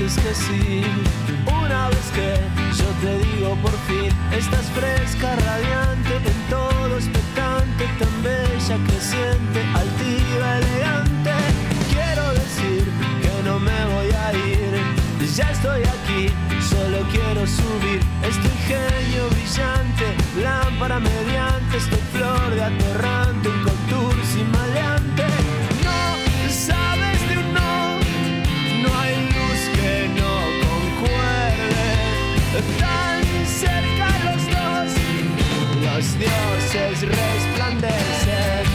dices que sí. Una vez que yo te digo por fin, estás fresca, radiante, en todo expectante, tan bella, creciente, altiva, elegante. Quiero decir que no me voy a ir, ya estoy aquí, solo quiero subir. Este ingenio brillante, lámpara mediante, estoy flor de atorrante, un contursi maleante. No sabes de un no, no hay luz que no concuerde. Tan cerca los dos, los dioses resplandecen.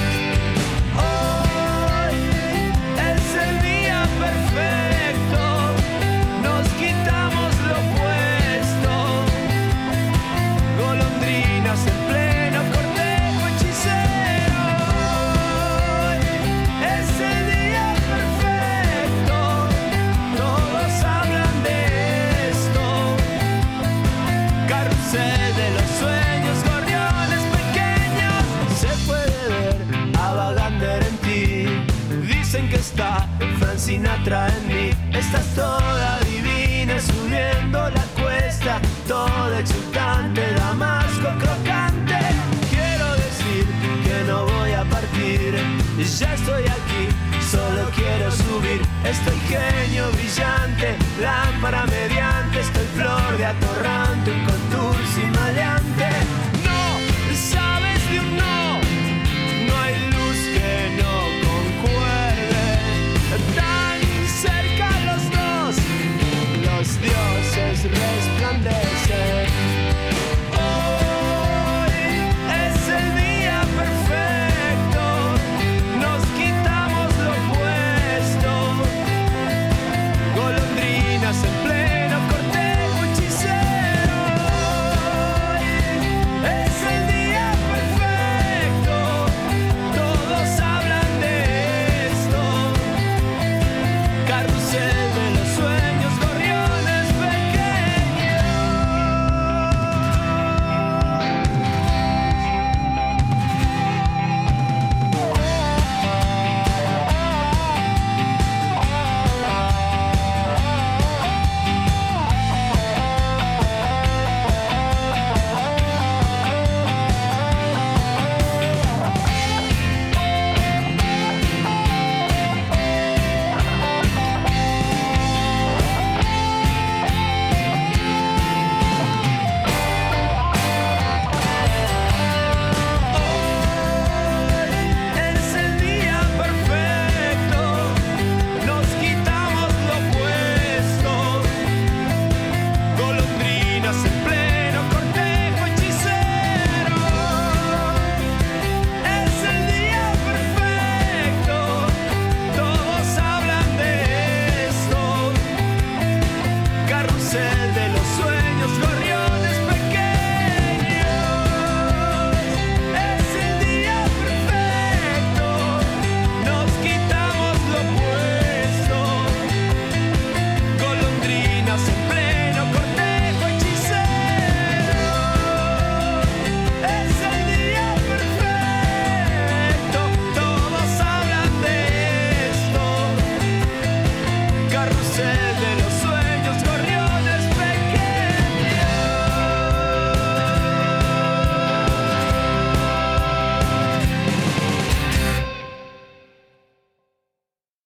Hoy es el día perfecto, nos quitamos lo puesto. Golondrinas en pleno cortejo hechicero. Hoy es el día perfecto, todos hablan de esto. Carrusel de los sueños, gorriones pequeños. Se puede ver a Wagner en ti. Dicen que está Frank Sinatra en mí. Estás toda divina subiendo la cuesta, toda exultante, damasco crocante. Quiero decir que no voy a partir, ya estoy aquí, solo quiero subir. Este ingenio brillante, lámpara